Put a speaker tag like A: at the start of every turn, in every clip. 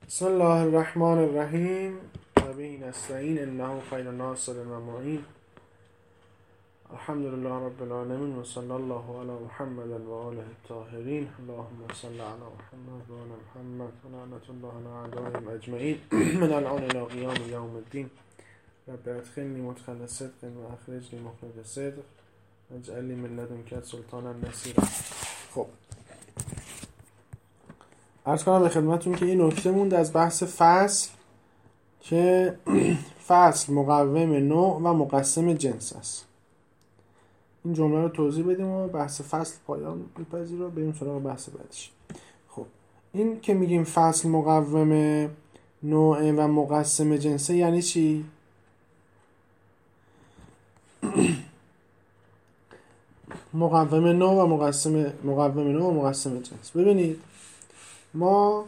A: بسم الله الرحمن الرحیم و به نستعین انه خیر ناصر و معین. الحمدلله رب العالمین و صلی الله علی محمد و آله الطاهرین. اللهم صل علی محمد و آل محمد و لعنت الله علی اعدائهم اجمعین من الان الی قیام یوم الدین. رب ادخلنی مدخل صدق و اخرجنی مخرج صدق واجعل لی من لدنک سلطانا نصیرا. خب عرض کنم به خدمتون که این نکته مونده از بحث فصل که فصل مقوم نوع و مقسم جنس است. این جمله رو توضیح بدیم و بحث فصل پایان میپذیره و بریم سراغ بحث بعدش. خب این که میگیم فصل مقوم نوع و مقسم جنسه یعنی چی؟ مقوم نوع و مقسم جنس. ببینید ما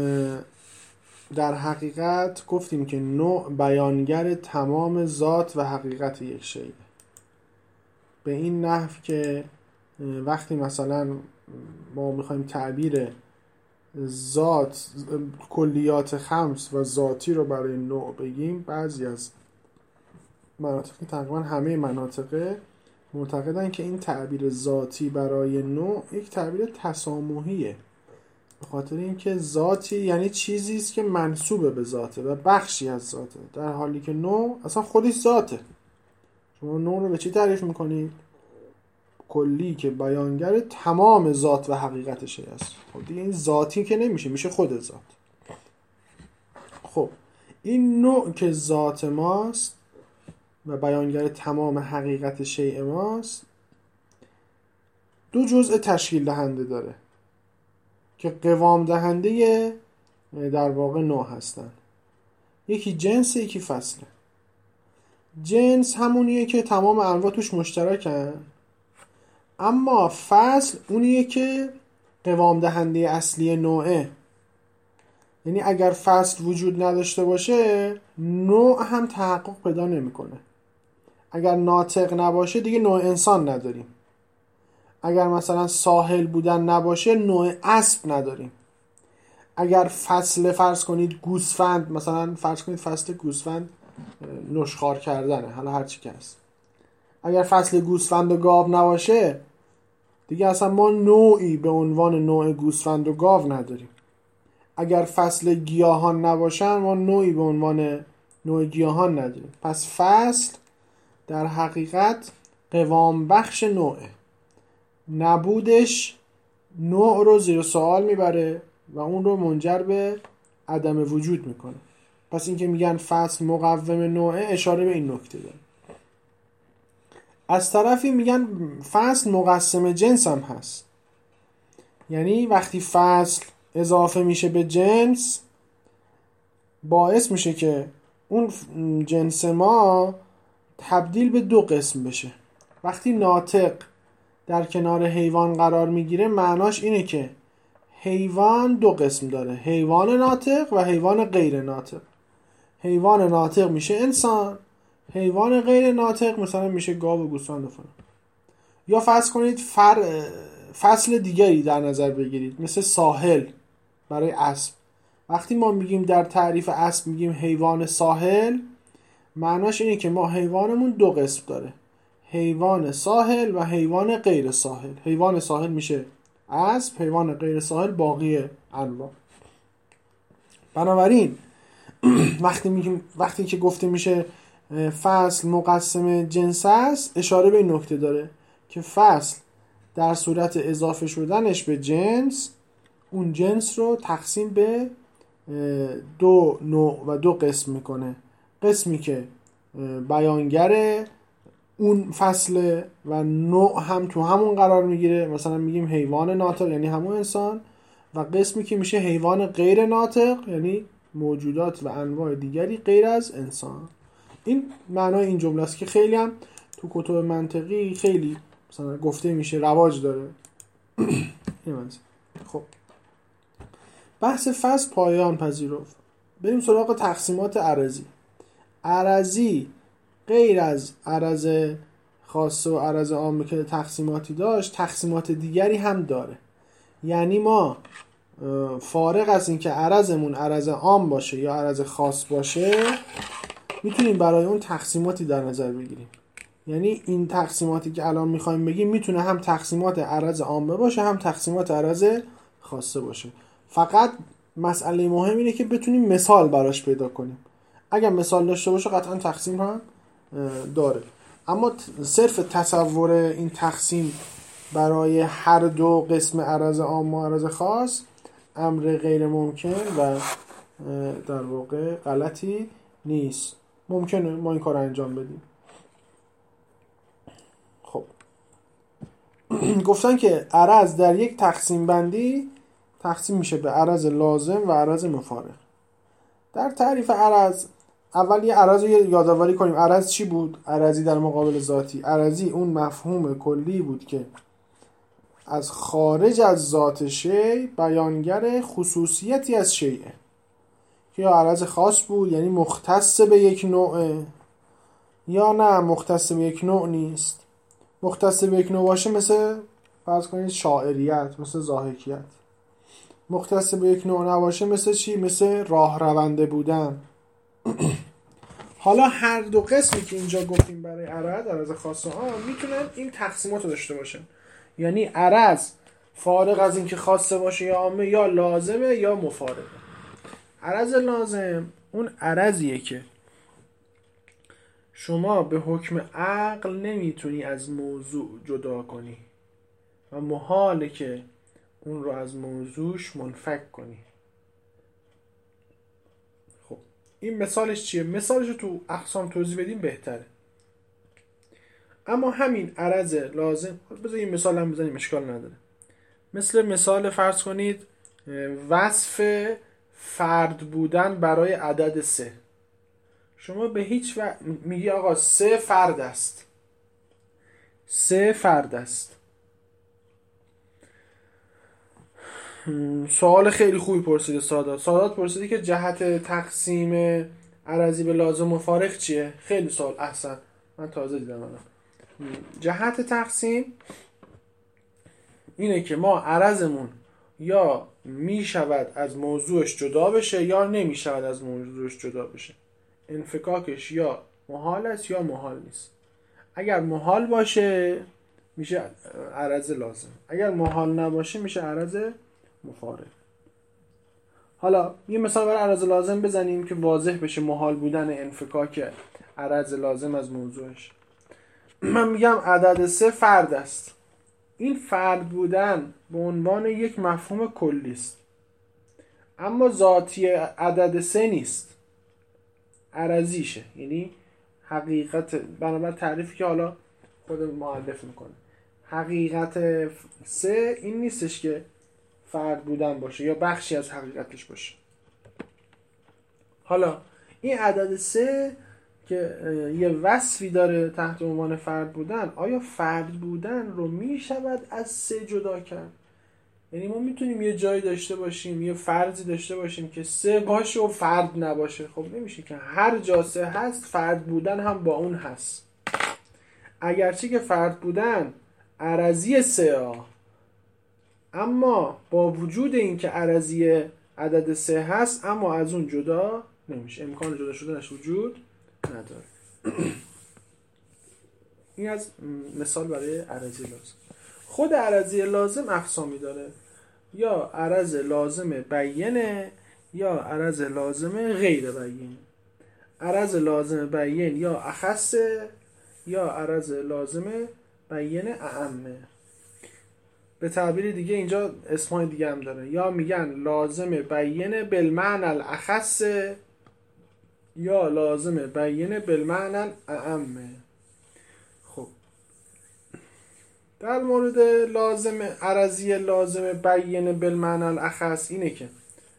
A: در حقیقت گفتیم که نوع بیانگر تمام ذات و حقیقت یک شیء، به این نحو که وقتی مثلا ما میخوایم تعبیر ذات کلیات خمس و ذاتی رو برای نوع بگیم، بعضی از مناطق، تقریبا همه مناطق معتقدن که این تعبیر ذاتی برای نوع یک تعبیر تسامحیه، به خاطر اینکه ذاتی یعنی چیزی است که منسوب به ذاته و بخشی از ذاته، در حالی که نوع اصلا خودش ذاته. شما نوع رو به چی تعریف میکنید؟ کلی که بیانگر تمام ذات و حقیقت شیء است. خب دیگه این ذاتی که نمیشه، میشه خود ذات. خب این نوع که ذات ماست و بیانگر تمام حقیقت شیء ماست، دو جزء تشکیل دهنده داره که قوام دهنده در واقع نوع هستن. یکی جنس، یکی فصله. جنس همونیه که تمام انواع توش مشترکن، اما فصل اونیه که قوام دهنده اصلی نوعه. یعنی اگر فصل وجود نداشته باشه نوع هم تحقق پیدا نمیکنه. اگر ناطق نباشه دیگه نوع انسان نداریم. اگر مثلا ساحل بودن نباشه نوع اسب نداریم. اگر فصل فرض کنید گوسفند، مثلا فرض کنید فصل گوسفند نشخوار کردنه، حالا هر چی که هست، اگر فصل گوسفند و گاو نباشه دیگه اصلا ما نوعی به عنوان نوع گوسفند و گاو نداریم. اگر فصل گیاهان نباشن ما نوعی به عنوان نوع گیاهان نداریم. پس فصل در حقیقت قوام بخش نوعه. نبودش نوع رو زیر سوال میبره و اون رو منجر به عدم وجود میکنه. پس این که میگن فصل مقوم نوعه اشاره به این نکته داره. از طرفی میگن فصل مقسم جنس هم هست. یعنی وقتی فصل اضافه میشه به جنس باعث میشه که اون جنس ما تبدیل به دو قسم بشه. وقتی ناطق در کنار حیوان قرار میگیره معناش اینه که حیوان دو قسم داره، حیوان ناطق و حیوان غیر ناطق. حیوان ناطق میشه انسان، حیوان غیر ناطق مثلا میشه گاو و گوسفند و فلان. یا فرض کنید فصل دیگری در نظر بگیرید، مثل ساحل برای اسب. وقتی ما میگیم در تعریف اسب میگیم حیوان ساحل، معناش اینه که ما حیوانمون دو قسم داره، حیوان ساحل و حیوان غیر ساحل. حیوان ساحل میشه اسب، حیوان غیر ساحل باقی انواع. بنابراین وقتی که گفته میشه فصل مقسم جنس است، اشاره به این نکته داره که فصل در صورت اضافه شدنش به جنس اون جنس رو تقسیم به دو نوع و دو قسم میکنه. قسمی که بیانگر اون فصل و نوع هم تو همون قرار میگیره، مثلا میگیم حیوان ناطق یعنی همون انسان، و قسمی که میشه حیوان غیر ناطق یعنی موجودات و انواع دیگری غیر از انسان. این معنای این جمله است که خیلی هم تو کتب منطقی خیلی مثلا گفته میشه، رواج داره. خب بحث فصل پایان پذیرفت. بریم سراغ تقسیمات عرضی. عرضی غیر از عرض خاصه و عرض عامه که تقسیماتی داشت، تقسیمات دیگری هم داره. یعنی ما فارغ از این که عرضمون عرض عام باشه یا عرض خاص باشه میتونیم برای اون تقسیماتی در نظر بگیریم. یعنی این تقسیماتی که الان میخوایم بگیم میتونه هم تقسیمات عرض عامه باشه هم تقسیمات عرض خاصه باشه. فقط مسئله مهم اینه که بتونیم مثال براش پیدا کنیم. اگر مثال داشته باشه قطعا تقسیم هم داره، اما صرف تصور این تقسیم برای هر دو قسم عرض عام و عرض خاص امر غیر ممکن و در واقع غلطی نیست. ممکنه ما این کار انجام بدیم. خب گفتن که عرض در یک تقسیم بندی تقسیم میشه به عرض لازم و عرض مفارق. در تعریف عرض اول یه عرض رو یادآوری کنیم. عرض چی بود؟ عرضی در مقابل ذاتی. عرضی اون مفهوم کلی بود که از خارج از ذات شیء بیانگر خصوصیتی از شیء، که یا عرض خاص بود یعنی مختص به یک نوع، یا نه مختص به یک نوع نیست. مختص به یک نوع باشه مثل فرض کنید شاعریت، مثل ضاحکیت. مختص به یک نوع نباشه مثل چی؟ مثل راه رونده بودن. حالا هر دو قسمی که اینجا گفتیم برای عرض خاص و عام میتونن این تقسیمات رو داشته باشن. یعنی عرض فارغ از اینکه خاصه باشه یا عامه یا لازمه یا مفارقه. عرض لازم اون عرضیه که شما به حکم عقل نمیتونی از موضوع جدا کنی و محاله که اون رو از موضوعش منفک کنی. خب این مثالش چیه؟ مثالش رو تو اقسام توضیح بدیم بهتره. اما همین عرض لازم، بذار این مثال هم بزنیم اشکال نداره. مثال فرض کنید وصف فرد بودن برای عدد 3. شما به هیچ وقت میگی آقا 3 فرد است. 3 فرد است. سوال خیلی خوبی پرسیده سادات پرسیده که جهت تقسیم عرضی به لازم و فارق چیه؟ خیلی سوال احسن، من تازه دیدم الان. جهت تقسیم اینه که ما عرضمون یا می شود از موضوعش جدا بشه یا نمی شود از موضوعش جدا بشه. انفکاکش یا محال است یا محال نیست. اگر محال باشه میشه عرض لازم، اگر محال نباشه میشه عرض مفارق. حالا یه مثال برای عرض لازم بزنیم که واضح بشه محال بودن انفکاک عرض لازم از موضوعش. من میگم عدد 3 فرد است. این فرد بودن به عنوان یک مفهوم کلی است، اما ذاتی عدد 3 نیست، عرضیشه. یعنی حقیقت بنابر تعریفی که حالا خود مؤلف میکنه، حقیقت 3 این نیستش که فرد بودن باشه یا بخشی از حقیقتش باشه. حالا این عدد 3 که یه وصفی داره تحت عنوان فرد بودن، آیا فرد بودن رو می شود از 3 جدا کرد؟ یعنی ما میتونیم یه جایی داشته باشیم، یه فرضی داشته باشیم که 3 باشه و فرد نباشه. خب نمیشه که هر جا 3 هست فرد بودن هم با اون هست. اگرچه که فرد بودن عرضی 3 اما با وجود این که عرضی عدد 3 هست اما از اون جدا نمیشه، امکان جدا شدنش وجود نداره. این از مثال برای عرضی لازم. خود عرضی لازم اقسامی داره، یا عرض لازم بیینه یا عرض لازم غیر بیینه. عرض لازم بیین یا اخصه یا عرض لازم بیین اعمه. به تعبیر دیگه اینجا اسمای دیگه هم داره، یا میگن لازم بیین بالمعنی الاخص یا لازم بیین بالمعنی الاعمه. خب در مورد لازم عرضی لازم بیین بالمعنی الاخص اینه که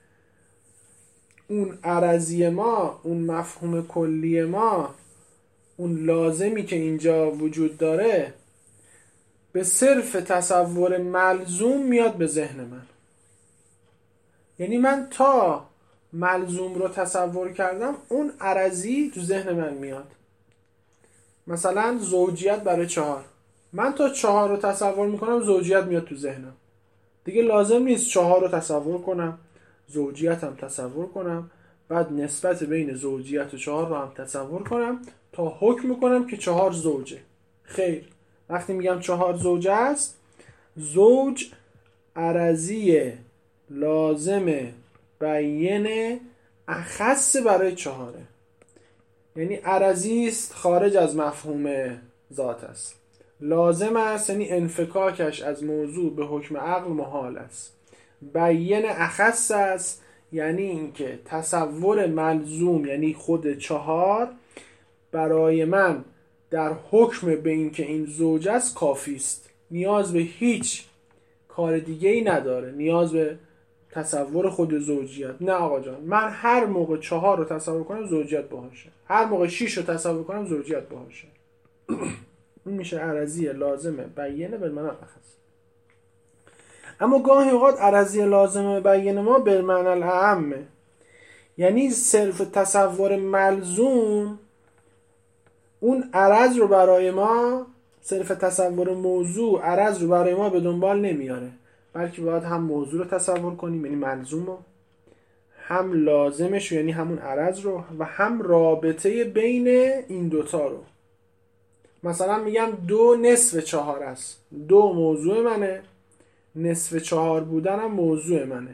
A: اون عرضی ما، اون مفهوم کلی ما، اون لازمی که اینجا وجود داره به صرف تصور ملزوم میاد به ذهن من. یعنی من تا ملزوم رو تصور کردم اون عرضی تو ذهن من میاد. مثلا زوجیت برای 4، من تا 4 رو تصور میکنم زوجیت میاد تو ذهنم. دیگه لازم نیست 4 رو تصور کنم، زوجیت هم تصور کنم، بعد نسبت بین زوجیت و 4 رو هم تصور کنم تا حکم کنم که 4 زوجه. خیر، وقتی میگم 4 زوجه است، زوج عرضی لازم بیین اخص برای 4، یعنی عرضی است خارج از مفهوم ذات است، لازم است یعنی انفکاکش از موضوع به حکم عقل محال است، بیین اخص است یعنی اینکه تصور ملزوم یعنی خود 4 برای من در حکم به اینکه این زوج است کافی است، نیاز به هیچ کار دیگه ای نداره، نیاز به تصور خود زوجیت نه آقا جان، من هر موقع 4 رو تصور کنم زوجیت باهاشه، هر موقع 6 رو تصور کنم زوجیت باهاشه. این میشه عرضی لازمه بیینه بالمعنی الاخص. اما گاهی اوقات عرضی لازمه بیینه ما بالمعنی الاعمه، یعنی صرف تصور ملزوم اون عرض رو برای ما، صرف تصور موضوع عرض رو برای ما به دنبال نمیاره، بلکه باید هم موضوع رو تصور کنیم یعنی ملزوم رو، هم لازمش رو یعنی همون عرض رو، و هم رابطه بین این دوتا رو. مثلا میگم 2 نصف 4 است، 2 موضوع منه، نصف 4 بودن هم موضوع منه.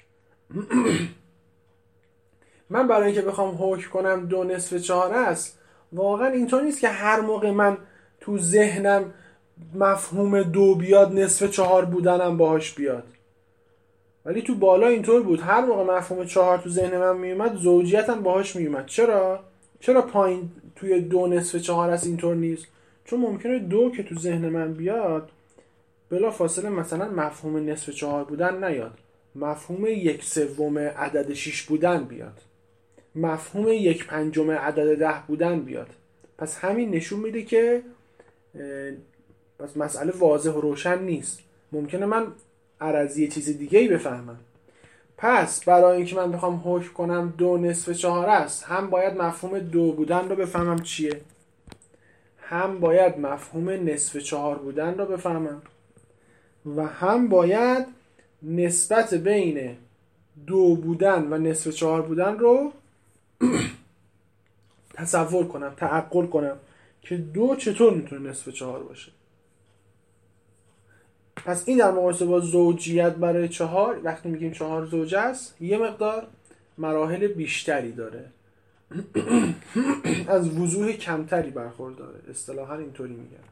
A: من برای اینکه بخوام حکم کنم 2 نصف 4 است، واقعا اینطور نیست که هر موقع من تو ذهنم مفهوم 2 بیاد نصف 4 بودنم باهاش بیاد، ولی تو بالا اینطور بود هر موقع مفهوم 4 تو ذهن من میومد زوجیتم باهاش میومد. چرا پایین توی 2 نصف 4 است اینطور نیست؟ چون ممکنه 2 که تو ذهن من بیاد بلا فاصله مثلا مفهوم نصف 4 بودن نیاد، مفهوم 1/3 عدد 6 بودن بیاد، مفهوم 1/5 عدد 10 بودن بیاد. پس همین نشون میده که پس مسئله واضح و روشن نیست، ممکنه من عرضی چیز دیگه ای بفهمم. پس برای اینکه من بخوام حکم کنم 2 نصف 4 است، هم باید مفهوم 2 بودن رو بفهمم چیه، هم باید مفهوم نصف 4 بودن رو بفهمم، و هم باید نسبت بین 2 بودن و نصف 4 بودن رو تصور کنم، تعقل کنم که 2 چطور میتونه نصف 4 باشه. پس این در مقایسه با زوجیت برای 4، وقتی میگیم 4 زوجه است یه مقدار مراحل بیشتری داره، از وضوح کمتری برخورداره، اصطلاحا اینطوری میگن.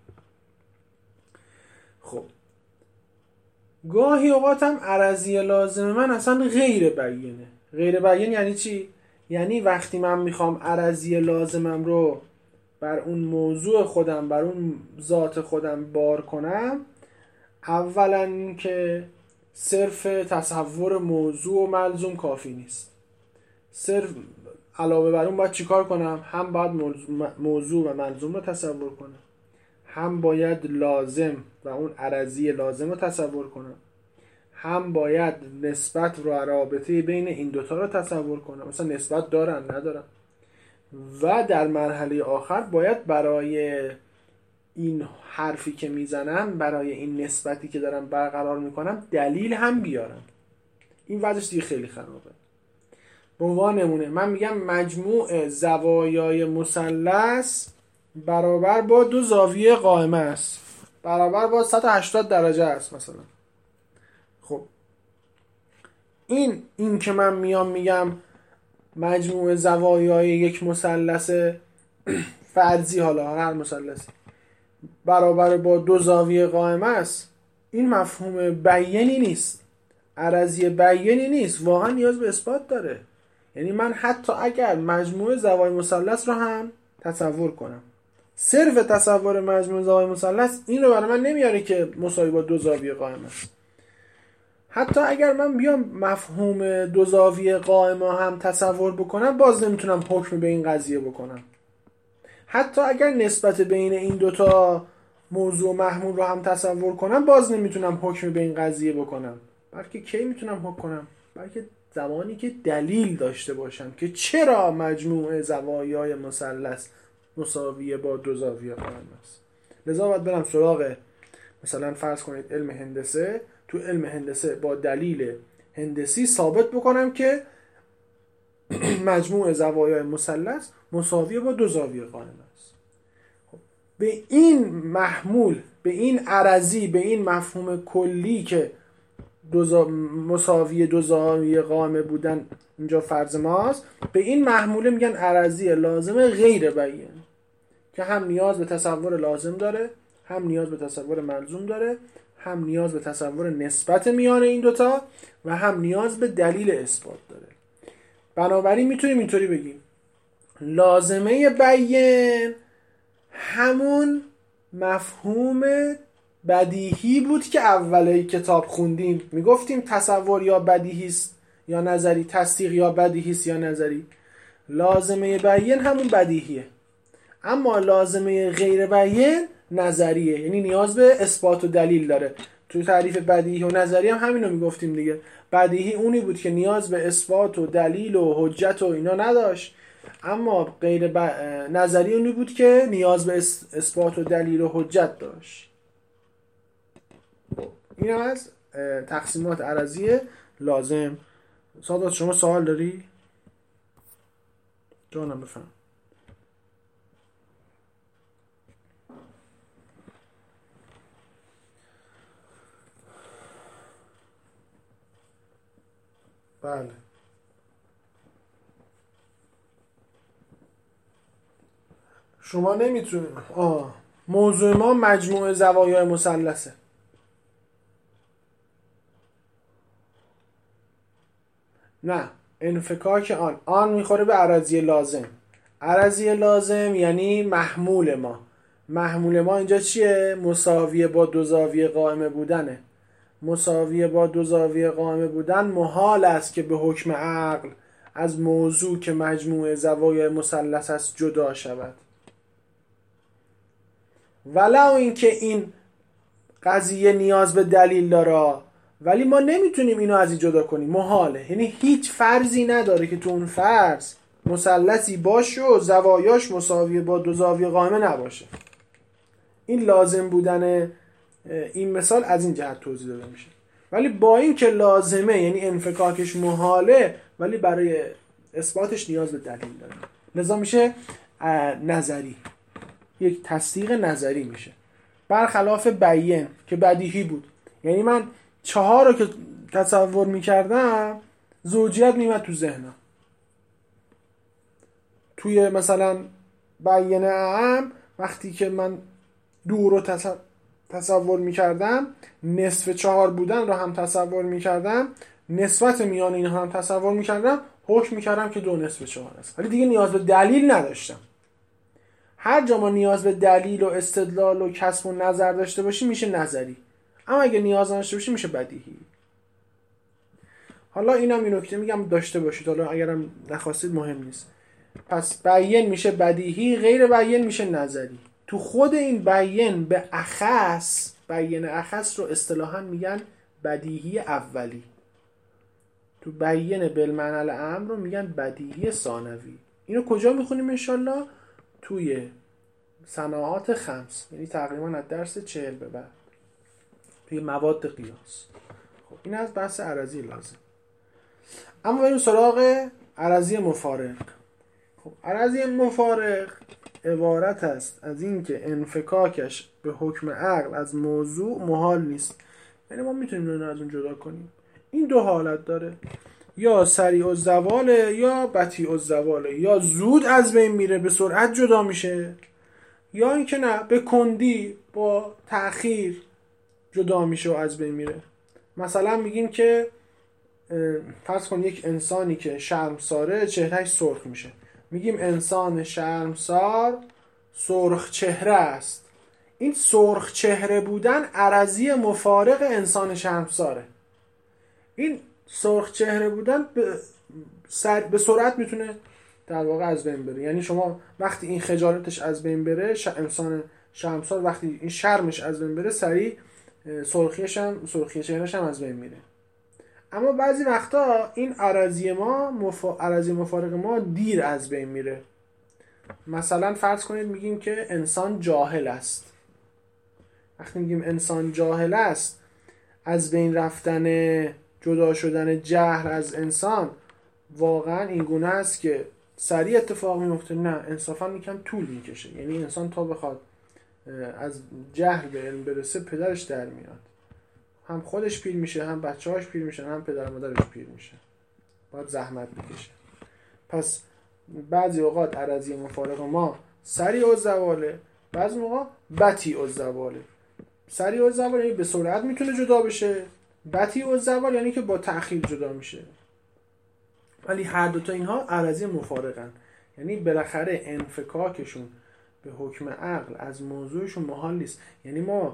A: خب گاهی اوقات هم عرضی لازم من اصلا غیر بیینه. غیر بیین یعنی چی؟ یعنی وقتی من میخوام عرضی لازمم رو بر اون موضوع خودم، بر اون ذات خودم بار کنم، اولا که صرف تصور موضوع و ملزوم کافی نیست، صرف علاوه بر اون باید چیکار کنم؟ هم باید موضوع و ملزوم رو تصور کنم، هم باید لازم و اون عرضی لازم رو تصور کنم، هم باید نسبت و رابطه بین این دوتا رو تصور کنم، مثلا نسبت دارن ندارن، و در مرحله آخر باید برای این حرفی که میزنم، برای این نسبتی که دارم برقرار میکنم دلیل هم بیارم. این وضعش دیگه خیلی خرابه. به عنوان نمونه من میگم مجموع زوایای مثلث برابر با 2 زاویه قائمه است، برابر با 180 درجه است مثلا. خب این که من میگم مجموع زوایای یک مثلث فرضی، حالا هر مثلثی برابر با 2 زاویه قائمه است، این مفهوم بیینی نیست، عرضی بیینی نیست، واقعا نیاز به اثبات داره. یعنی من حتی اگر مجموع زوایای مثلث رو هم تصور کنم، صرف تصور مجموع زوایای مثلث این رو برای من نمیاره که مساوی با 2 زاویه قائمه است. حتی اگر من بیام مفهوم 2 زاویه قائمه هم تصور بکنم، باز نمیتونم حکم به این قضیه بکنم. حتی اگر نسبت بین این دوتا موضوع محمول رو هم تصور کنم، باز نمیتونم حکم به این قضیه بکنم. بلکه کی میتونم حکم کنم؟ بلکه زمانی که دلیل داشته باشم که چرا مجموع زوایای مثلث مساویه با 2 زاویه قائم است. لذا باید برم سراغ مثلا فرض کنید علم هندسه، تو علم هندسه با دلیل هندسی ثابت بکنم که مجموع زوایای مثلث مساوی با دو زاویه قائم است. به این محمول، به این عرضی، به این مفهوم کلی که مساوی دو زاویه قائم بودن اینجا فرض ماست، به این محموله میگن عرضی لازم غیر بیان که هم نیاز به تصور لازم داره، هم نیاز به تصور ملزوم داره، هم نیاز به تصور نسبت میان این دوتا و هم نیاز به دلیل اثبات داره. بنابراین میتونیم اینطوری بگیم لازمه بیان همون مفهوم بدیهی بود که اول کتاب خوندیم، میگفتیم تصور یا بدیهی است یا نظری، تصدیق یا بدیهی است یا نظری. لازمه بیان همون بدیهیه، اما لازمه غیر بیان نظریه، یعنی نیاز به اثبات و دلیل داره. تو تعریف بدیهی و نظری هم همینو میگفتیم دیگه. بدیهی اونی بود که نیاز به اثبات و دلیل و حجت و اینا نداشت، اما نظری اونی بود که نیاز به اثبات و دلیل و حجت داشت. این هم از تقسیمات عرضی لازم. سادات شما سوال داری؟ جانم بفهم. بله. شما نمیتونید موضوع ما مجموع زوایای مثلثه. نه، انفکاک آن میخوره به عرضی لازم. عرضی لازم یعنی محمول ما اینجا چیه؟ مساویه با دو زاویه قائمه بودنه. مساویه با دو زاویه قائمه بودن محال است که به حکم عقل از موضوع که مجموع زوایای مثلث است جدا شود، ولو اینکه این قضیه نیاز به دلیل داره، ولی ما نمیتونیم اینو از این جدا کنیم، محاله. یعنی هیچ فرضی نداره که تو اون فرض مثلثی باشه و زوایاش مساویه با دو زاویه قائمه نباشه. این لازم بودن این مثال از این جهت توضیح داده میشه. ولی با این که لازمه یعنی انفکاکش محاله، ولی برای اثباتش نیاز به دلیل داره، لذا میشه نظری، یک تصدیق نظری میشه، برخلاف بیان که بدیهی بود. یعنی من 4 رو که تصور میکردم زوجیت میمد تو ذهنم. توی مثلا بیان اعم وقتی که من 2 رو تصور میکردم، نصف 4 بودن رو هم تصور میکردم، نسبت میان این هم تصور میکردم، حکم میکردم که 2 نصف 4 است، ولی دیگه نیاز به دلیل نداشتم. هر جا ما نیاز به دلیل و استدلال و کسب و نظر داشته باشیم میشه نظری، اما اگه نیاز نداشته باشیم میشه بدیهی. حالا اینم این نکته میگم داشته باشید، حالا اگرم نخواستید مهم نیست. پس بیان میشه بدیهی، غیر بیان میشه نظری. تو خود این بیان به اخص، بیان اخص رو اصطلاحاً میگن بدیهی اولی. تو بیان بالمعنی العام رو میگن بدیهی ثانوی. اینو کجا میخونیم انشالله؟ توی صناعات 5، یعنی تقریبا از درس 40 به بعد، توی مواد قیاس. خب این از بحث عرضی لازم. اما بریم سراغ عرضی مفارق. خب عرضی مفارق عبارت است از این که انفکاکش به حکم عقل از موضوع محال نیست. یعنی ما میتونیم اینو از اون جدا کنیم. این 2 حالت داره، یا سریع الزواله یا بطیء الزواله. یا زود از بین میره به سرعت جدا میشه، یا اینکه نه به کندی با تأخیر جدا میشه و از بین میره. مثلا میگیم که فرض کن یک انسانی که شرمساره چهرهش سرخ میشه، میگیم انسان شرمسار سرخ چهره است. این سرخ چهره بودن عرضی مفارق انسان شرمساره. این سرخ چهره بودن به سرعت میتونه در واقع از بین بره. یعنی شما وقتی این خجالتش از بین بره، انسان شرمسار وقتی این شرمش از بین بره، سریع سرخی چهرهش هم از بین میره. اما بعضی وقتا این عرضی مفارق ما دیر از بین میره. مثلا فرض کنید میگیم که انسان جاهل است. وقتی میگیم انسان جاهل است، از بین رفتن، جدا شدن جهل از انسان واقعا این گونه است که سریع اتفاق میفته؟ نه، انصافا میگم طول میکشه. یعنی انسان تا بخواد از جهل به علم برسه پدرش در میاد، هم خودش پیر میشه، هم بچه‌هاش پیر میشن، هم پدر مادرش پیر میشه، باید زحمت بکشه. پس بعضی اوقات عرضی مفارق ما سریع الزواله، بعضی موقع بطیء الزواله. سریع الزوال یعنی به سرعت میتونه جدا بشه، بطیء الزوال یعنی که با تأخیر جدا میشه. ولی هر دوتا اینها عرضی مفارقن، یعنی بالاخره انفکاکشون به حکم عقل از موضوعشون محال نیست. یعنی ما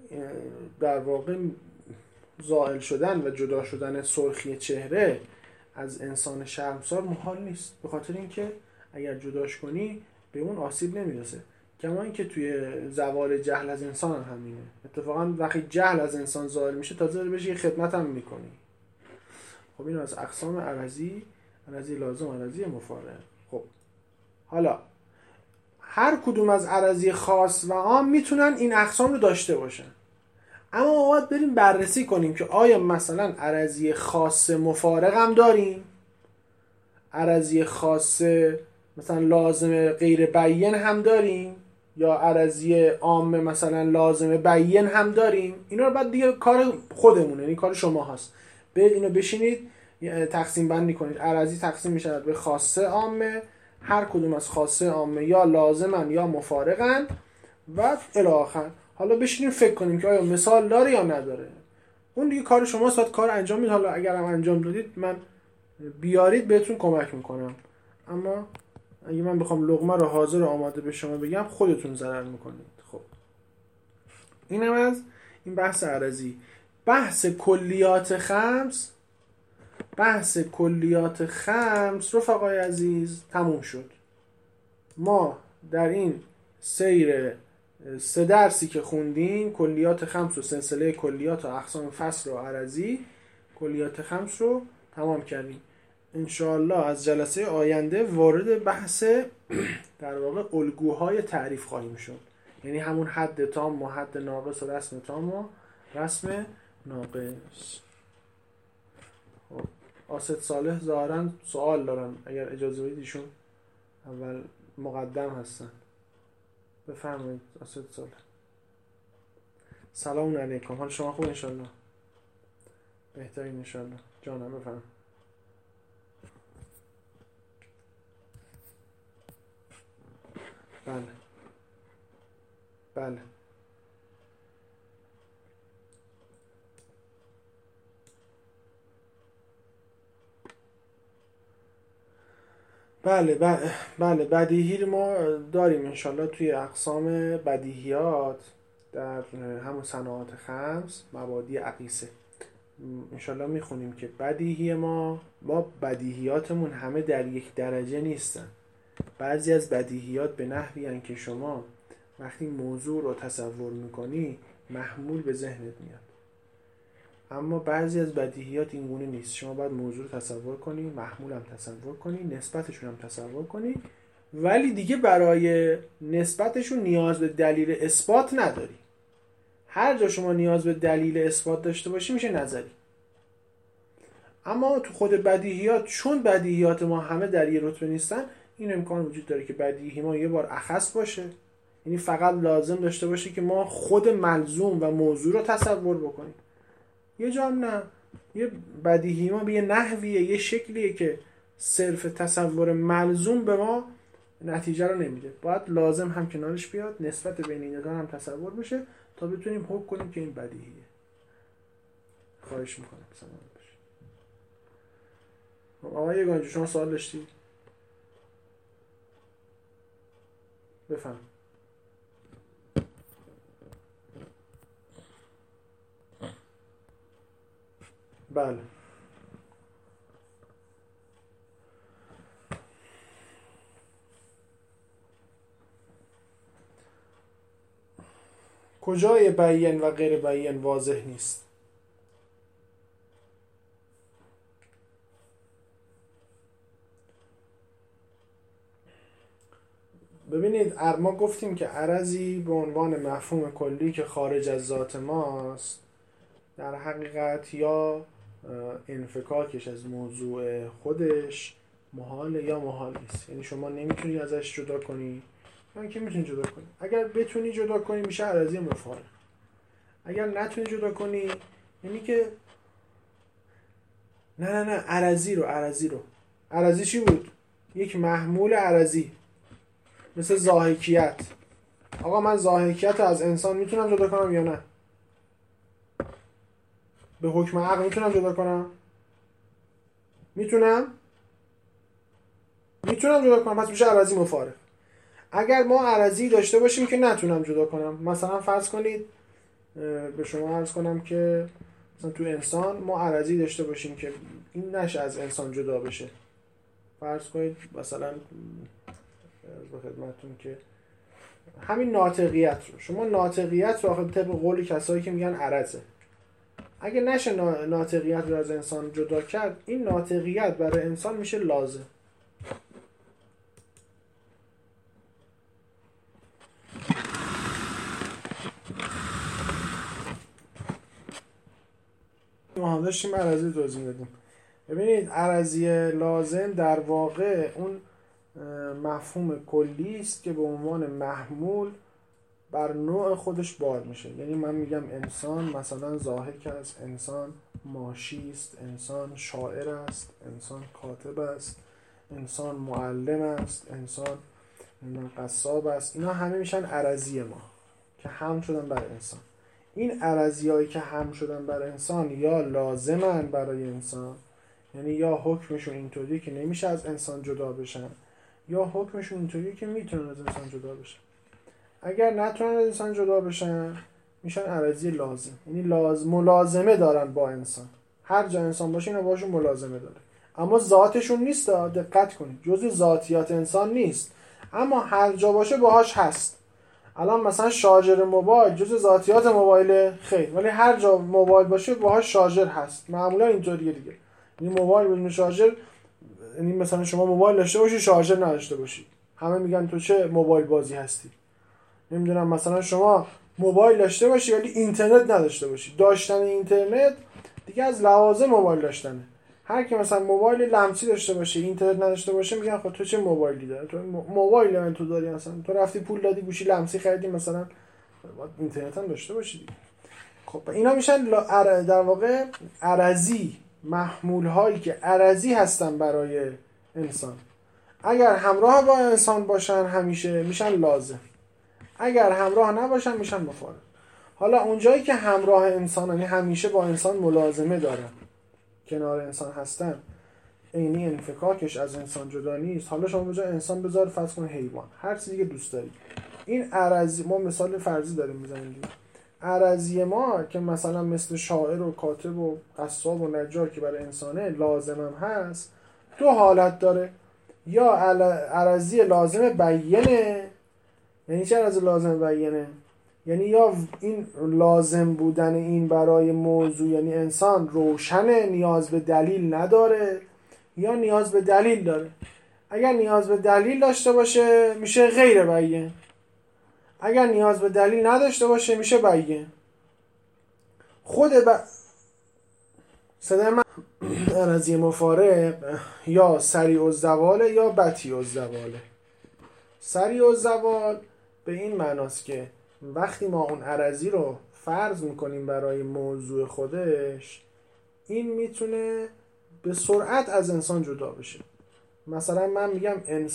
A: در واقع زائل شدن و جدا شدن سرخی چهره از انسان شرمسار محال نیست، به خاطر اینکه اگر جداش کنی به اون آسیب نمیرسه. کما اینکه توی زوال جهل از انسان هم همینه. اتفاقا وقتی جهل از انسان زائل میشه تازه بهش یه خدمت هم میکنی. خب این از اقسام عرضی لازم، عرضی مفارق. خب حالا هر کدوم از عرضی خاص و عام میتونن این اقسام رو داشته باشن، اما ما باید بریم بررسی کنیم که آیا مثلا عرضی خاص مفارق هم داریم، عرضی خاص مثلا لازم غیر بیان هم داریم، یا عرضی عام مثلا لازم بیان هم داریم. اینا رو بعد دیگه کار خودمونه، یعنی کار شما هست. برید اینو بشینید تقسیم بندی کنید. عرضی تقسیم میشه به خاصه عامه، هر کدوم از خاصه عامه یا لازمن یا مفارقن و الی آخر. حالا بشینیم فکر کنیم که آیا مثال داره یا نداره. اون دیگه کار شماست، باید کار انجام میدید. حالا اگر هم انجام دادید من بیارید بهتون کمک میکنم، اما اگه من بخوام لقمه رو حاضر و آماده به شما بگم خودتون ضرر میکنید. خب اینم از این بحث عرضی. بحث کلیات خمس رفقای عزیز تموم شد. ما در این سیر 3 درسی که خوندیم کلیات خمس و سلسله کلیات و اقسام فصل و عرضی، کلیات خمس رو تمام کردیم. انشاءالله از جلسه آینده وارد بحث در واقع الگوهای تعریف خواهیم شد، یعنی همون حد تام و حد ناقص و رسم تام و رسم ناقص. خب آسد صالح ظاهرا سوال دارن، اگر اجازه بدید ایشون اول مقدم هستن. بفرمایید آسد صالح. سلام علیکم، حال شما خوب انشاءالله؟ بهترین انشاءالله. جانم بفرم. بله بله بله بدیهی ما داریم انشالله توی اقسام بدیهیات در همون صناعات خمس مبادی اقیسه. انشالله میخونیم که بدیهی ما بدیهیاتمون همه در یک درجه نیستن. بعضی از بدیهیات به نحوی هستند که شما وقتی موضوع رو تصور میکنی محمول به ذهنت میاد، اما بعضی از بدیهیات این گونه نیست. شما باید موضوع رو تصور کنی، محمول هم تصور کنی، نسبتشون هم تصور کنی، ولی دیگه برای نسبتشون نیاز به دلیل اثبات نداری. هر جا شما نیاز به دلیل اثبات داشته باشی میشه نظری. اما تو خود بدیهیات، چون بدیهیات ما همه در یه رتبه نیستن، این امکان وجود داره که بدیهی ما یه بار اخص باشه، یعنی فقط لازم داشته باشه که ما خود ملزوم و موضوع رو تصور بکنیم. یه جا نه، یه بدیهی ما به یه نحویه، یه شکلیه که صرف تصور ملزوم به ما نتیجه رو نمیده. باید لازم هم کنارش بیاد، نسبت بین این دو هم تصور بشه تا بتونیم حکم کنیم که این بدیهیه. خواهش میکنم سلام باشه. آقای یگانجی شما سوال داشتید؟ بفهم. بله کجای بیان و غیر بیان واضح نیست؟ ببینید ما گفتیم که عرضی به عنوان مفهوم کلی که خارج از ذات ماست در حقیقت یا انفکاکش از موضوع خودش محاله یا محال نیست. یعنی شما نمیتونی ازش جدا کنی یا اینکه میتونی جدا کنی. اگر بتونی جدا کنی میشه عرضی مفارق. اگر نتونی جدا کنی یعنی که نه عرضی چی بود؟ یک محمول عرضی، مثل ضاحکیت. آقا من ضاحکیت رو از انسان میتونم جدا کنم یا نه؟ به حکم عقل میتونم جدا کنم؟ میتونم جدا کنم، پس میشه عرضی مفارق. اگر ما عرضی داشته باشیم که نتونم جدا کنم، مثلا فرض کنید به شما عرض کنم که مثلا تو انسان ما عرضی داشته باشیم که این نشه از انسان جدا بشه. فرض کنید مثلا به خدمتتون که همین ناطقیت رو، شما ناطقیت رو آخه طبق قول کسایی که میگن عرضه، اگه نشه ناطقیت رو از انسان جدا کرد، این ناطقیت برای انسان میشه لازم. ما داشتیم عرضی توضیح دادیم. ببینید عرضی لازم در واقع اون مفهوم کلی است که به عنوان محمول بر نوع خودش بار میشه. یعنی من میگم انسان مثلا ضاحک است، انسان ماشی است، انسان شاعر است، انسان کاتب است، انسان معلم است، انسان قصاب است. اینا همه میشن عرضی ما که هم شدن بر انسان. این عرضیایی که هم شدن بر انسان یا لازمن برای انسان، یعنی یا حکمشون اینطوری که نمیشه از انسان جدا بشن، یا حکمشون اینطوری که میتونن از انسان جدا بشن. اگر نتونن از انسان جدا بشن میشن عرضی لازم، یعنی ملازمه دارن با انسان. هر جا انسان باشه اینا باشون ملازمه داره، اما ذاتشون نیست. دقت کنید، جزء ذاتیات انسان نیست، اما هر جا باشه باهاش هست. الان مثلا شارژر موبایل جزء ذاتیات موبایل خیر، ولی هر جا موبایل باشه باهاش شارژر هست. معمولا اینطوریه دیگه. این موبایل بدون شارژر، یعنی مثلا شما موبایل داشته باشی شارژر نداشته باشی، همه میگن تو چه موبایل بازی هستی. نمیدونم مثلا شما موبایل داشته باشی ولی اینترنت نداشته باشی. داشتن اینترنت دیگه از لوازم موبایل داشتنه. هر کی مثلا موبایل لمسی داشته باشه اینترنت نداشته باشه میگن خب تو چه موبایلی داری؟ تو موبایل من تو داری، مثلا تو رفتی پول دادی گوشی لمسی خریدی، مثلا اینترنت هم داشته باشی. خب اینا میشن در واقع عرضی، محمول هایی که عرضی هستن برای انسان. اگر همراه با انسان باشن همیشه میشن لازم، اگر همراه نباشن میشن مفارق. حالا اونجایی که همراه انسان، یعنی همیشه با انسان ملازمه دارن، کنار انسان هستن، عینی انفکاکش از انسان جدا نیست. حالا شما به جای انسان بذار فرض کن حیوان، هر چیزی که دوست داری. این عرضی، ما مثال فرضی داریم میزنیم دیگه. عرضی ما که مثلا مثل شاعر و کاتب و قصاب و نجار که برای انسانه لازمم هست، دو حالت داره. یا عرضی لازم بیینه. یعنی چه عرضی لازم بیینه؟ یعنی یا این لازم بودن این برای موضوع، یعنی انسان روشنه، نیاز به دلیل نداره، یا نیاز به دلیل داره. اگر نیاز به دلیل داشته باشه میشه غیر بیین، اگر نیاز به دلیل نداشته باشه میشه بیین. خود صدای من عرضی مفارق یا سریع الزواله یا بطیء الزواله. سریع الزوال به این معناست که وقتی ما اون عرضی رو فرض میکنیم برای موضوع خودش، این میتونه به سرعت از انسان جدا بشه. مثلا من میگم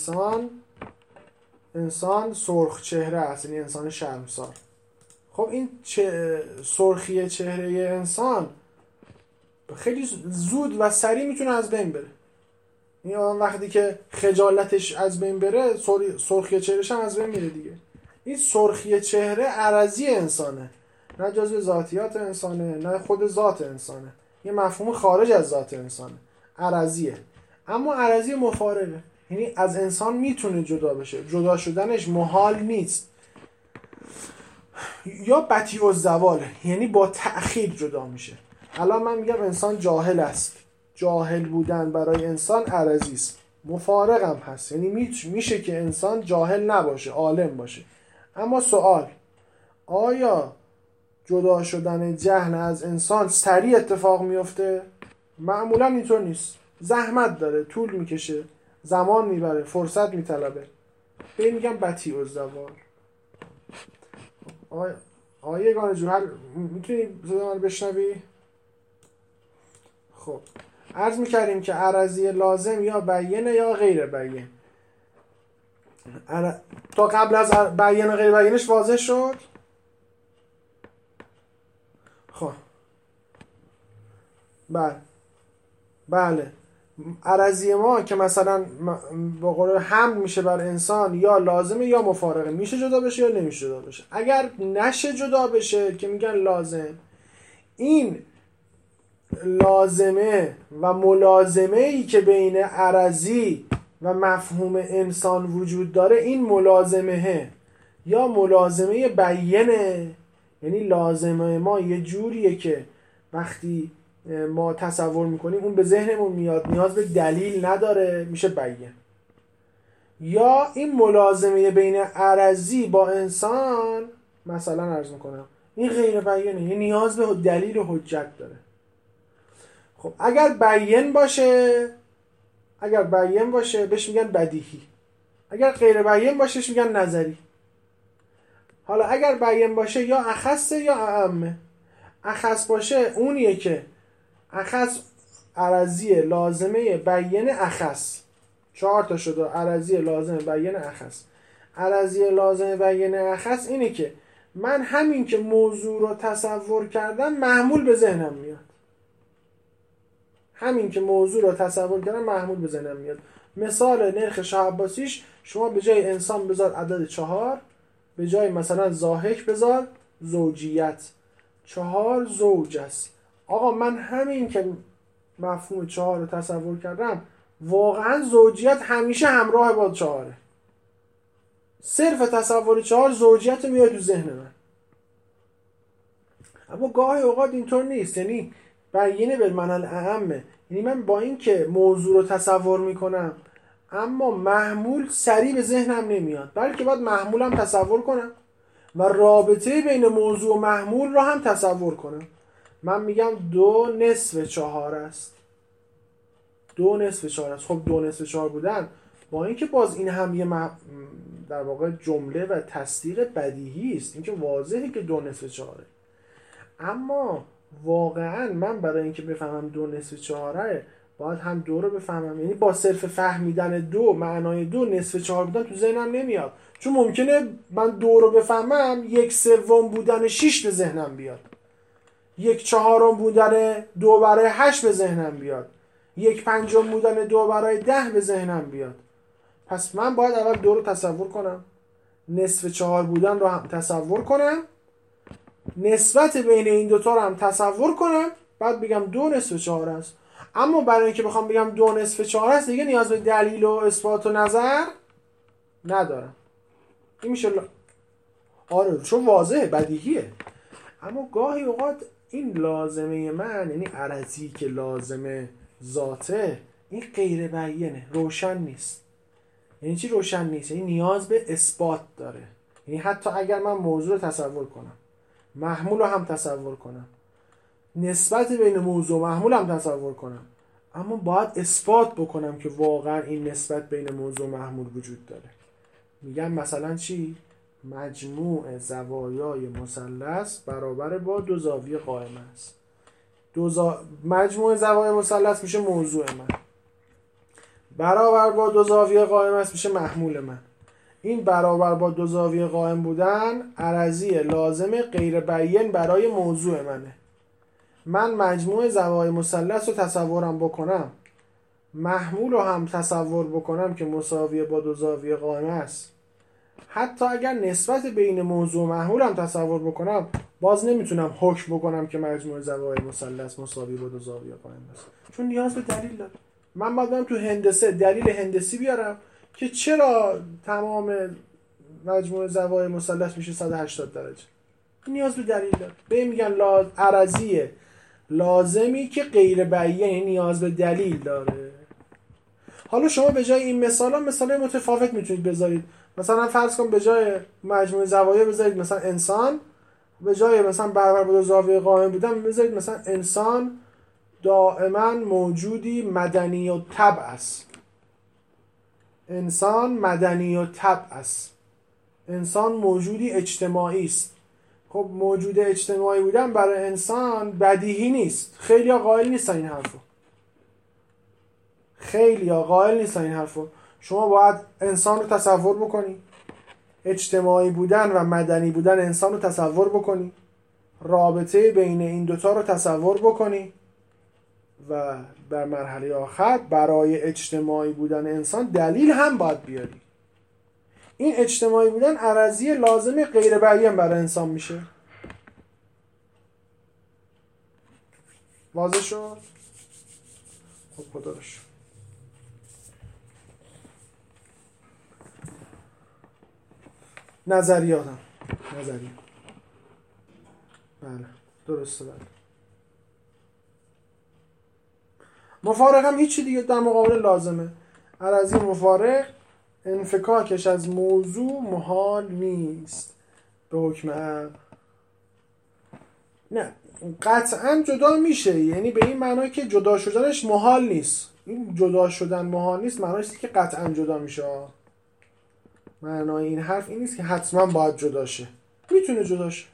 A: انسان سرخ چهره است، یعنی انسان شرمسار. خب این سرخی چهره انسان خیلی زود و سریع میتونه از بین بره. این وقتی که خجالتش از بین بره، سرخی چهرهش هم از بین میره دیگه. این سرخی چهره عرضی انسانه، نه جزء ذاتیات انسانه، نه خود ذات انسانه. یه مفهوم خارج از ذات انسانه، عرضیه. اما عرضی مفارقه، یعنی از انسان میتونه جدا بشه، جدا شدنش محال نیست. یا بطیء الزواله، یعنی با تأخیر جدا میشه. الان من میگم انسان جاهل است، جاهل بودن برای انسان عرضی است، مفارق هم هست. یعنی میشه که انسان جاهل نباشه، عالم باشه. اما سوال، آیا جدا شدن جهل از انسان سریع اتفاق میفته؟ معمولا اینطور نیست. زحمت داره، طول میکشه، زمان میبره، فرصت میطلبه. به این میگم بطیء الزوال. آقای یگانه جون میتونی صدا من بشنوی؟ خب عرض میکردیم که عرضی لازم یا بیینه یا غیر بیین. تا قبل از بیین و غیر بیینش واضح شد؟ خب بله عرضی ما که مثلا با قول حمل میشه بر انسان یا لازمه یا مفارقه، میشه جدا بشه یا نمیشه جدا بشه. اگر نشه جدا بشه که میگن لازم، این لازمه و ملازمه ای که بین عرضی و مفهوم انسان وجود داره، این ملازمه یا ملازمه بیینه. یعنی لازمه ما یه جوریه که وقتی ما تصور میکنیم اون به ذهنمون میاد، نیاز به دلیل نداره، میشه بیین. یا این ملازمه بین عرضی با انسان مثلا عرض میکنم این غیر بیینه، یعنی نیاز به دلیل و حجت داره. خب اگر بیین باشه بهش میگن بدیهی، اگر غیر بیین باشه بهش میگن نظری. حالا اگر بیین باشه یا اخصه یا اعمه. اخص باشه اونیه که اخص عرضی لازمه بیین اخص، 4 تا شده عرضی لازمه بیین اخص. عرضی لازمه بیین اخص اینه که من همین که موضوع رو تصور کردم محمول به ذهنم میاد. مثال نرخ شاه عباسیش، شما به جای انسان بذار عدد 4، به جای مثلا ضاحک بذار زوجیت، 4 زوج است. آقا من همین که مفهوم 4 رو تصور کردم، واقعا زوجیت همیشه همراه با 4، صرف تصور 4 زوجیت میاد تو ذهن من. اما گاهی اوقات اینطور نیست، یعنی بیینه بالمعنی الاعمه، یعنی من با این که موضوع رو تصور میکنم اما محمول سریع به ذهنم نمیاد، بلکه باید محمولم تصور کنم و رابطه بین موضوع و محمول رو هم تصور کنم. من میگم 2/4 است. 2/4 است. خب 2/4 بودن با اینکه باز این هم یه در واقع جمله و تصدیق بدیهی است، اینکه واضحه که 2/4، اما واقعا من برای اینکه بفهمم 2/4 باید هم 2 رو بفهمم. یعنی با صرف فهمیدن 2 معنای 2/4 بودن تو ذهنم نمیاد، چون ممکنه من 2 رو بفهمم 1/3 بودن 6 به ذهنم بیاد، 1/4 بودن 2 برای 8 به ذهنم بیاد، 1/5 بودن 2 برای 10 به ذهنم بیاد. پس من باید اول 2 رو تصور کنم، 1/4 بودن رو هم تصور کنم، نسبت بین این دوتا رو هم تصور کنم، بعد بگم 2/4 است. اما برای اینکه بخوام بگم 2/4 است دیگه نیاز به دلیل و اثبات و نظر ندارم. این میشه آره، چون واضحه، بدیهیه. اما گاهی اوقات این لازمه من، یعنی عرضی که لازمه ذاته، این غیر بیینه، روشن نیست. یعنی چی روشن نیست؟ یعنی نیاز به اثبات داره. یعنی حتی اگر من موضوع رو تصور کنم، محمول رو هم تصور کنم، نسبت بین موضوع و محمول هم تصور کنم، اما باید اثبات بکنم که واقعا این نسبت بین موضوع و محمول وجود داره. میگم مثلا چی؟ مجموع زوایای مثلث برابر با 2 زاویه قائم است. مجموع زوایای مثلث میشه موضوع من، برابر با 2 زاویه قائم است میشه محمول من. این برابر با 2 زاویه قائم بودن عرضی لازم غیر بیین برای موضوع منه. من مجموع زوایای مثلث رو تصورم بکنم، محمول رو هم تصور بکنم که مساویه با 2 زاویه قائم است، حتی اگر نسبت بین موضوع و محمول هم تصور بکنم، باز نمیتونم حکم بکنم که مجموع زوایای مثلث مساوی با 2 زاویه قائم است، چون نیاز به دلیل داره. من باید برم تو هندسه دلیل هندسی بیارم که چرا تمام مجموع زوایای مثلث میشه 180 درجه. نیاز به دلیل داره. به این میگن عرضیه لازمی که غیر بیین، نیاز به دلیل داره. حالا شما به جای این مثال متفاوت میتونید بذارید. مثلا فرض کن به جای مجموع زوایا بذارید مثلا انسان به جای مثلا برابر با زاویه قائم بودن بذارید مثلا انسان دائما موجودی مدنی و طبع است. انسان مدنی و طبع است. انسان موجودی اجتماعی است. خب موجود اجتماعی بودن برای انسان بدیهی نیست. خیلی‌ها قائل نیستن این حرفو. این حرفو. شما باید انسان رو تصور بکنی، اجتماعی بودن و مدنی بودن انسان رو تصور بکنی، رابطه بین این دوتا رو تصور بکنی و در مرحله آخر برای اجتماعی بودن انسان دلیل هم باید بیاری. این اجتماعی بودن عرضی لازم غیر بیان برای انسان میشه. واضح شد؟ خب خدا رو شکر. نظریاتم نظریه بله درسته. بله مفارق هم هیچی دیگه در مقابل لازمه. عرضی مفارق انفکاکش از موضوع محال نیست به حکم عقل. نه قطعا جدا میشه، یعنی به این معنی که جدا شدنش محال نیست. این جدا شدن محال نیست معنیش که قطعا جدا میشه. معنای این حرف این نیست که حتما باید جدا شه، میتونه جدا شه.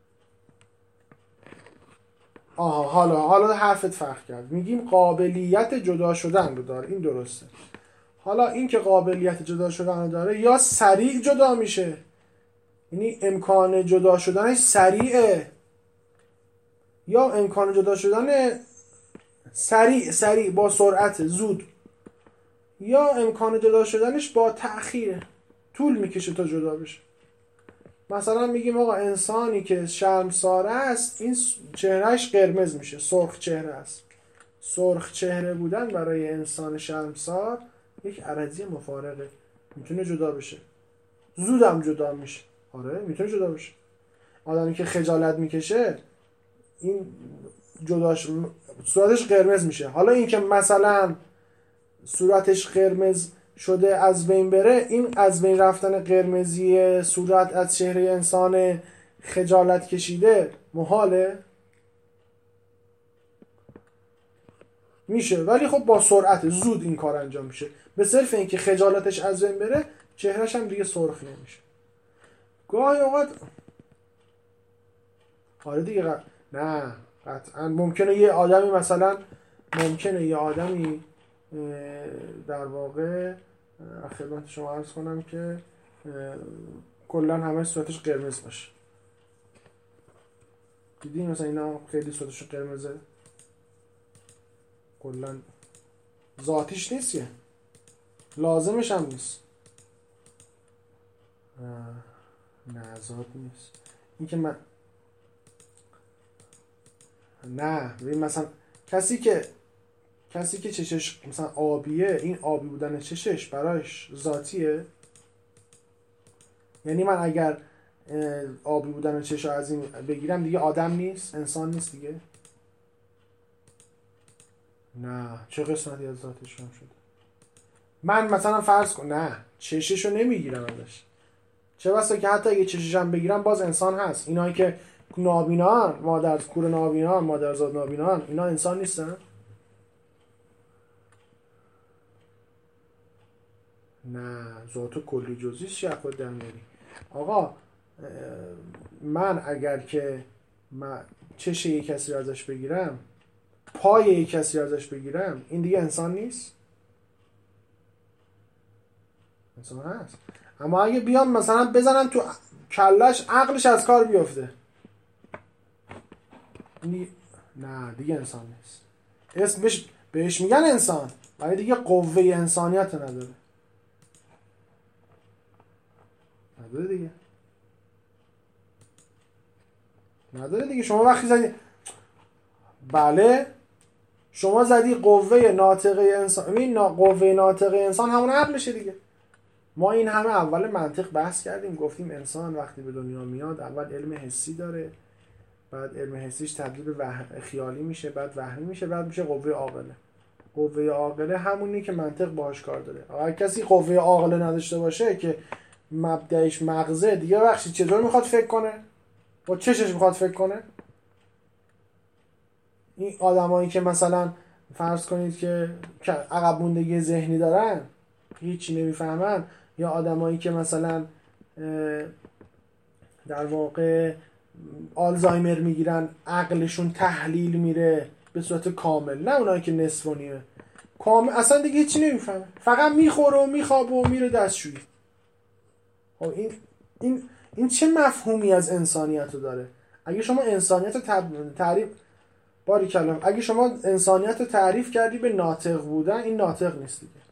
A: حالا حرفت فرق کرد. میگیم قابلیت جدا شدن رو داره، این درسته. حالا این که قابلیت جدا شدن رو داره یا سریع جدا میشه، یعنی امکان جدا شدنش سریعه، یا امکان جدا شدن سریع با سرعت زود، یا امکان جدا شدنش با تأخیره، طول میکشه تا جدا بشه. مثلا میگیم آقا انسانی که شرمساره است این چهرهش قرمز میشه، سرخ چهره است. سرخ چهره بودن برای انسان شرمسار یک عرضی مفارقه، میتونه جدا بشه، زودم جدا میشه. آره میتونه جدا بشه. آدمی که خجالت میکشه این جداش صورتش قرمز میشه. حالا این که مثلا صورتش قرمز شده از بین بره، این از بین رفتن قرمزی صورت از چهره انسان خجالت کشیده محاله؟ میشه، ولی خب با سرعت زود این کار انجام میشه. به صرف اینکه خجالتش از بین بره چهرهش هم دیگه سرخ نمیشه. گاهی اوقات آره دیگه نه قطعا ممکنه یه آدمی در واقع خدمت شما عرض کنم که کلا همه صورتش قرمز باشه. دیدین مثلا اینا خیلی صورتش قرمزه، کلا ذاتیش نیست، یه لازمش هم نیست. نه ذات نیست این که من نه ببین مثلا کسی که چشش مثلا آبیه، این آبی بودن چشش برایش ذاتیه؟ یعنی من اگر آبی بودن چشش از این بگیرم دیگه آدم نیست، انسان نیست دیگه؟ نه چه قسمتی از ذاتش هم شده؟ من مثلا فرض کن نه چششو نمیگیرم ازش، چه بسا که حتی اگه چششم بگیرم باز انسان هست. اینایی که نابینان، مادرکور نابینان، مادرزاد نابینان، اینا انسان نیستن؟ نه ذات کلی جزئیست چی خود در میاری؟ آقا من اگر که چش یک کسی رو ازش بگیرم، پای یک کسی رو ازش بگیرم، این دیگه انسان نیست؟ انسان هست. اما اگه بیام مثلا بزنم تو کلش، عقلش از کار بیفته، نه دیگه انسان نیست. اسمش بهش میگن انسان ولی دیگه قوه انسانیت نداره دیگه. شما وقتی زدی بله شما زدی قوه ناطقه انسان، این قوه ناطقه انسان همون عقلشه دیگه. ما این همه اول منطق بحث کردیم، گفتیم انسان وقتی به دنیا میاد اول علم حسی داره، بعد علم حسیش تبدیل به خیالی میشه، بعد وهمی میشه، بعد میشه قوه عاقله. قوه عاقله همونی که منطق باهاش کار داره. اگه کسی قوه عاقله نداشته باشه که مبدأش مغزه، دیگه بخشی چطور میخواد فکر کنه؟ با چشش میخواد فکر کنه؟ این آدمایی که مثلا فرض کنید که عقب موندگی ذهنی دارن، هیچی نمیفهمن، یا آدمایی که مثلا در واقع آلزایمر میگیرن، عقلشون تحلیل میره به صورت کامل، نه اونایی که نصف و نیمه، کامل اصلا دیگه هیچی نمیفهمه، فقط میخوره و میخوابه و میره دستشویی. خب این چه مفهومی از انسانیت رو داره؟ اگه شما انسانیت رو تعریف اگه شما انسانیت رو تعریف کردی به ناطق بودن، این ناطق نیست دیگه.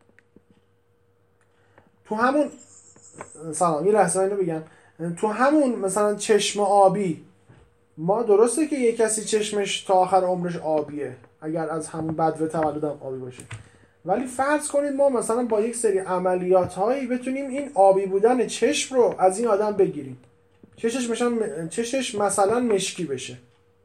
A: تو همون سلام، یه لحظه اینو بگم، تو همون مثلا چشم آبی، ما درسته که یه کسی چشمش تا آخر عمرش آبیه اگر از همون بدو تولدم آبی باشه، ولی فرض کنید ما مثلا با یک سری عملیات هایی بتونیم این آبی بودن چشم رو از این آدم بگیریم، چشش مثلا مشکی بشه.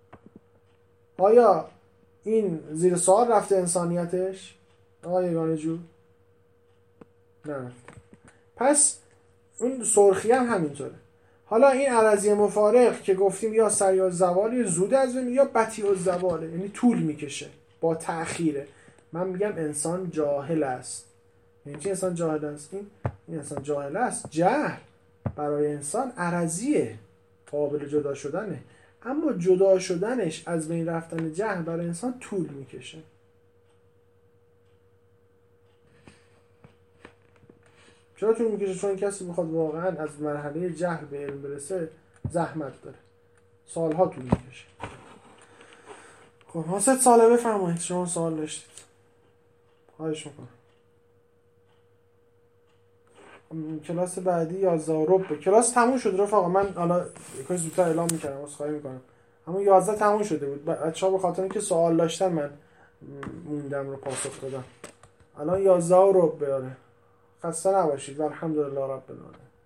A: آیا این زیر سوال رفته انسانیتش؟ آقا یگانه جو؟ نه. پس اون سرخی هم همینطوره. حالا این عرضی مفارق که گفتیم یا سریع الزوال یا زود از بین یا بطیء الزوال، یعنی طول میکشه، با تأخیره. من میگم انسان جاهل است. یعنی چی انسان جاهل است؟ این انسان جاهل است. جهل برای انسان عرضیه، قابل جدا شدنه، اما جدا شدنش از بین رفتن جهل برای انسان طول میکشه. چرا طول میکشه؟ چون کسی بخواد واقعا از مرحله جهل به علم برسه زحمت داره، سالها طول میکشه. خب حاست ساله بفرمایید، شما سوال داشتید. خواهش میکنم. کلاس بعدی 11 کلاس تموم شد رفقا. من حالا یکم زودتر اعلام میکردم، عذرخواهی میکنم، اما 11 تموم شده بود. بچه‌ها به خاطر اینکه سوال داشتن من موندم رو پاسخ دادم. الان 11 بیاره. خسته نباشید و الحمدلله رب العالمین.